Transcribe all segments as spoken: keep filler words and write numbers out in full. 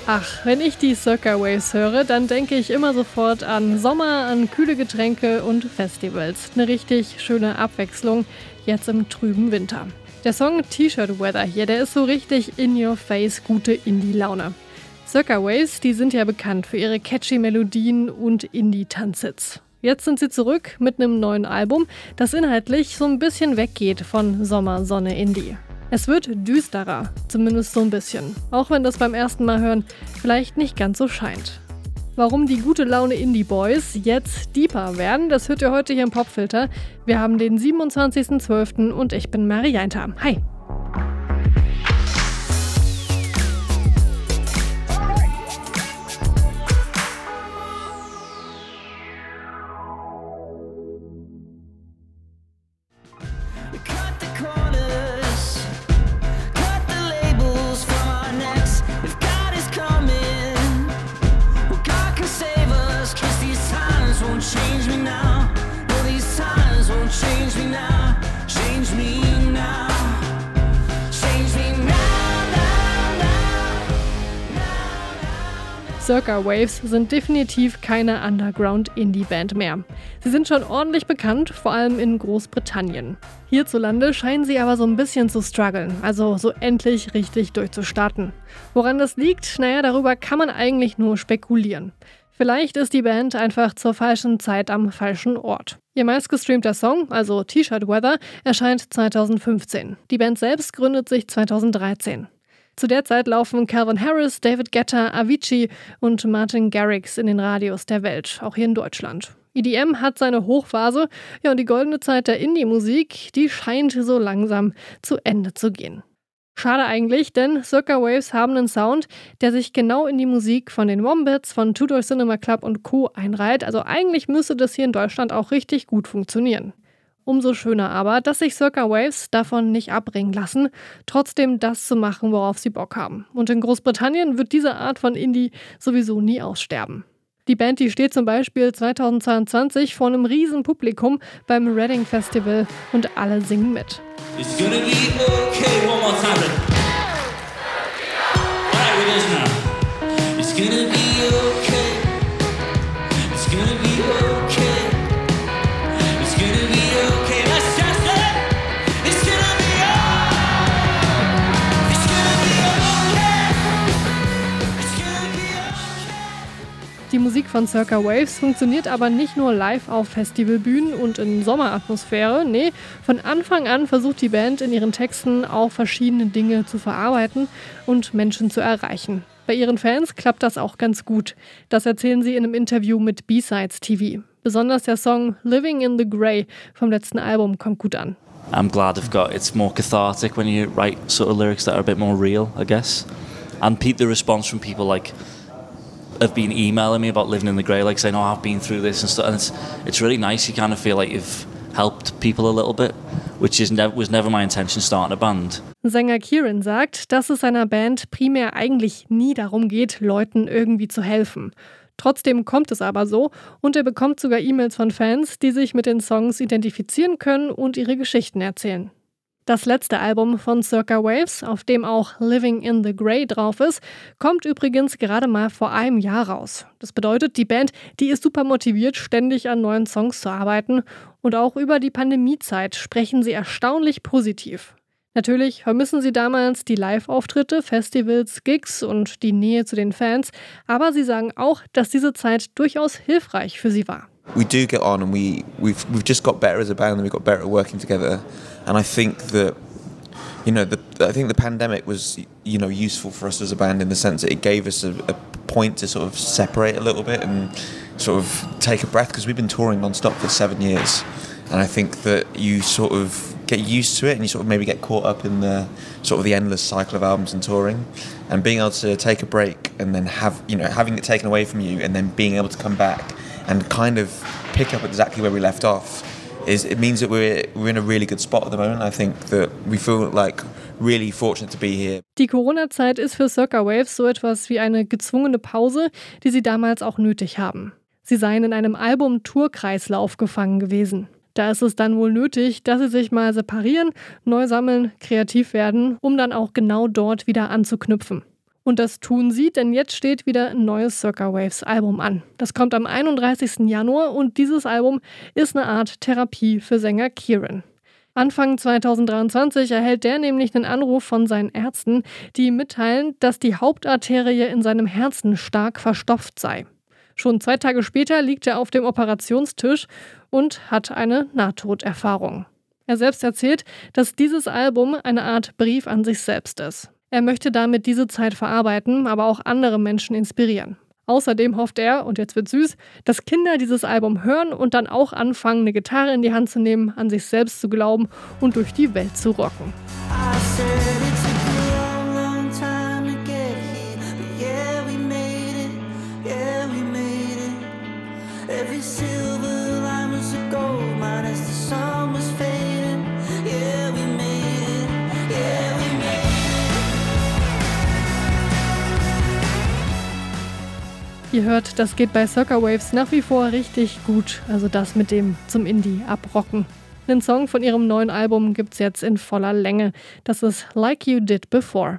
Ach, wenn ich die Circa Waves höre, dann denke ich immer sofort an Sommer, an kühle Getränke und Festivals. Eine richtig schöne Abwechslung jetzt im trüben Winter. Der Song T-Shirt Weather hier, der ist so richtig in your face, gute Indie-Laune. Circa Waves, die sind ja bekannt für ihre catchy Melodien und Indie-Tanzhits. Jetzt sind sie zurück mit einem neuen Album, das inhaltlich so ein bisschen weggeht von Sommer, Sonne, Indie. Es wird düsterer, zumindest so ein bisschen, auch wenn das beim ersten Mal hören vielleicht nicht ganz so scheint. Warum die gute Laune Indie Boys jetzt deeper werden, das hört ihr heute hier im Popfilter. Wir haben den siebenundzwanzigsten zwölften und ich bin Marianta. Hi! Change me now, no, these times won't change me now, change me now, change me now, now, now, now. Circa Waves sind definitiv keine Underground-Indie-Band mehr. Sie sind schon ordentlich bekannt, vor allem in Großbritannien. Hierzulande scheinen sie aber so ein bisschen zu strugglen, also so endlich richtig durchzustarten. Woran das liegt? Naja, darüber kann man eigentlich nur spekulieren. Vielleicht ist die Band einfach zur falschen Zeit am falschen Ort. Ihr meistgestreamter Song, also T-Shirt Weather, erscheint zweitausendfünfzehn. Die Band selbst gründet sich zweitausenddreizehn. Zu der Zeit laufen Calvin Harris, David Guetta, Avicii und Martin Garrix in den Radios der Welt, auch hier in Deutschland. E D M hat seine Hochphase, ja, und die goldene Zeit der Indie-Musik, die scheint so langsam zu Ende zu gehen. Schade eigentlich, denn Circa Waves haben einen Sound, der sich genau in die Musik von den Wombats, von Two Door Cinema Club und Co. einreiht. Also eigentlich müsste das hier in Deutschland auch richtig gut funktionieren. Umso schöner aber, dass sich Circa Waves davon nicht abbringen lassen, trotzdem das zu machen, worauf sie Bock haben. Und in Großbritannien wird diese Art von Indie sowieso nie aussterben. Die Band, die steht zum Beispiel zweitausendzweiundzwanzig vor einem riesen Publikum beim Reading Festival und alle singen mit. It's gonna be okay, one more time. Alright, with us now. It's gonna be okay. It's gonna be okay. It's gonna be okay. Let's just say it's gonna be okay. It's gonna be okay. It's gonna be okay. Die Musik von Circa Waves funktioniert aber nicht nur live auf Festivalbühnen und in Sommeratmosphäre. Nee, von Anfang an versucht die Band in ihren Texten auch verschiedene Dinge zu verarbeiten und Menschen zu erreichen. Bei ihren Fans klappt das auch ganz gut. Das erzählen sie in einem Interview mit B-Sides T V. Besonders der Song Living in the Grey vom letzten Album kommt gut an. I'm glad I've got, it's more cathartic when you write sort of lyrics that are a bit more real, I guess. And Pete, the response from people like have been emailing me about living in the grey, like saying, oh, I've been through this and stuff. And it's it's really nice. You kind of feel like you've helped people a little bit, which is ne- was never my intention starting a band. Sänger Kieran sagt, dass es seiner Band primär eigentlich nie darum geht, Leuten irgendwie zu helfen. Trotzdem kommt es aber so und er bekommt sogar E-Mails von Fans, die sich mit den Songs identifizieren können und ihre Geschichten erzählen. Das letzte Album von Circa Waves, auf dem auch Living in the Grey drauf ist, kommt übrigens gerade mal vor einem Jahr raus. Das bedeutet, die Band, die ist super motiviert, ständig an neuen Songs zu arbeiten. Und auch über die Pandemiezeit sprechen sie erstaunlich positiv. Natürlich vermissen sie damals die Live-Auftritte, Festivals, Gigs und die Nähe zu den Fans. Aber sie sagen auch, dass diese Zeit durchaus hilfreich für sie war. We do get on and we, we've, we've just got better as a band and we've got better at working together. And I think that, you know, the, I think the pandemic was, you know, useful for us as a band in the sense that it gave us a, a point to sort of separate a little bit and sort of take a breath because we've been touring non-stop for seven years. And I think that you sort of get used to it and you sort of maybe get caught up in the sort of the endless cycle of albums and touring. And being able to take a break and then have, you know, having it taken away from you and then being able to come back and kind of pick up exactly where we left off, is it means that we're we're in a really good spot at the moment. I think that we feel like really fortunate to be here. Die Corona-Zeit ist für Circa Waves so etwas wie eine gezwungene Pause, die sie damals auch nötig haben. Sie seien in einem Album-Tour-Kreislauf gefangen gewesen. Da ist es dann wohl nötig, dass sie sich mal separieren, neu sammeln, kreativ werden, um dann auch genau dort wieder anzuknüpfen. Und das tun sie, denn jetzt steht wieder ein neues Circa Waves Album an. Das kommt am einunddreißigsten Januar und dieses Album ist eine Art Therapie für Sänger Kieran. Anfang zweitausenddreiundzwanzig erhält der nämlich einen Anruf von seinen Ärzten, die ihm mitteilen, dass die Hauptarterie in seinem Herzen stark verstopft sei. Schon zwei Tage später liegt er auf dem Operationstisch und hat eine Nahtoderfahrung. Er selbst erzählt, dass dieses Album eine Art Brief an sich selbst ist. Er möchte damit diese Zeit verarbeiten, aber auch andere Menschen inspirieren. Außerdem hofft er, und jetzt wird süß, dass Kinder dieses Album hören und dann auch anfangen, eine Gitarre in die Hand zu nehmen, an sich selbst zu glauben und durch die Welt zu rocken. I said it took a long, long time to get here, but yeah, we made it, yeah, we made it. Every silver line was a gold mine as the sun was fading. Yeah, we made it, yeah, we made it. Ihr hört, das geht bei Circa Waves nach wie vor richtig gut, also das mit dem zum Indie abrocken. Einen Song von ihrem neuen Album gibt's jetzt in voller Länge. Das ist Like You Did Before.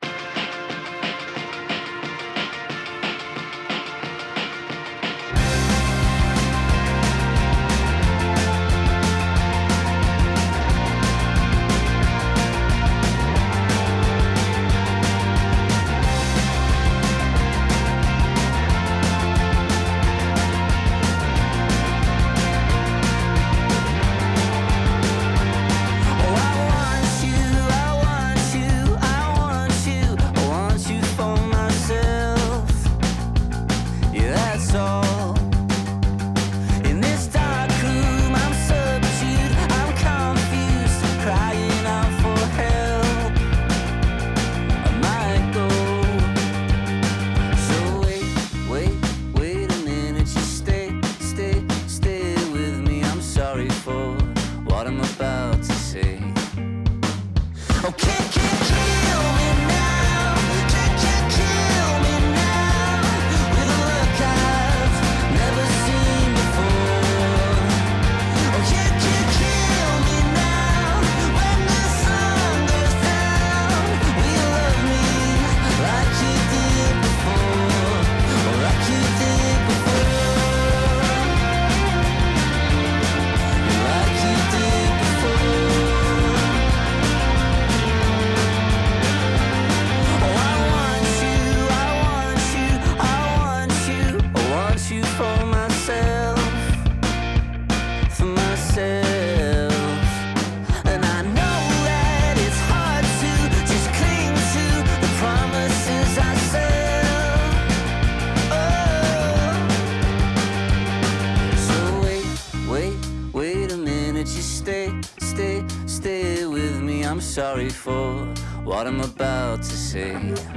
I'm sorry for what I'm about to say.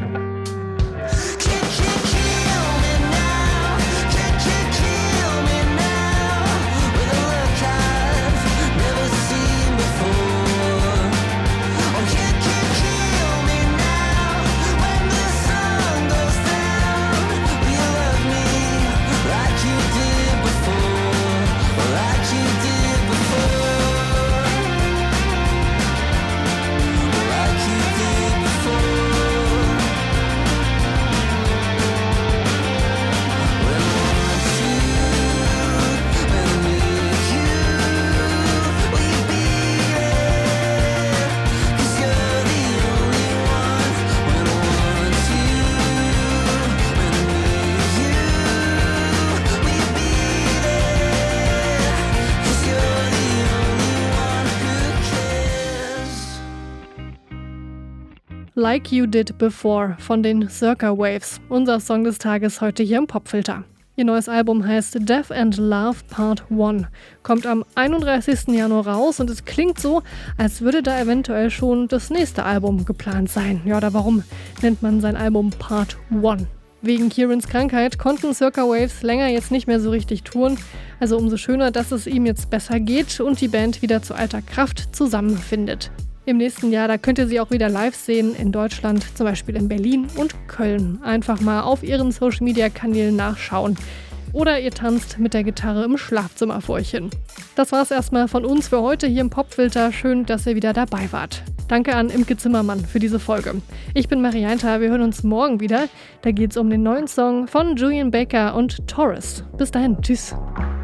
Like You Did Before von den Circa Waves, unser Song des Tages heute hier im Popfilter. Ihr neues Album heißt Death and Love Part eins, kommt am einunddreißigsten Januar raus und es klingt so, als würde da eventuell schon das nächste Album geplant sein. Ja, oder warum nennt man sein Album Part eins? Wegen Kierans Krankheit konnten Circa Waves länger jetzt nicht mehr so richtig touren, also umso schöner, dass es ihm jetzt besser geht und die Band wieder zu alter Kraft zusammenfindet. Im nächsten Jahr, da könnt ihr sie auch wieder live sehen in Deutschland, zum Beispiel in Berlin und Köln. Einfach mal auf ihren Social-Media-Kanälen nachschauen. Oder ihr tanzt mit der Gitarre im Schlafzimmer vor euch hin. Das war's erstmal von uns für heute hier im Popfilter. Schön, dass ihr wieder dabei wart. Danke an Imke Zimmermann für diese Folge. Ich bin Marianta, wir hören uns morgen wieder. Da geht's um den neuen Song von Julian Baker und Taurus. Bis dahin, tschüss.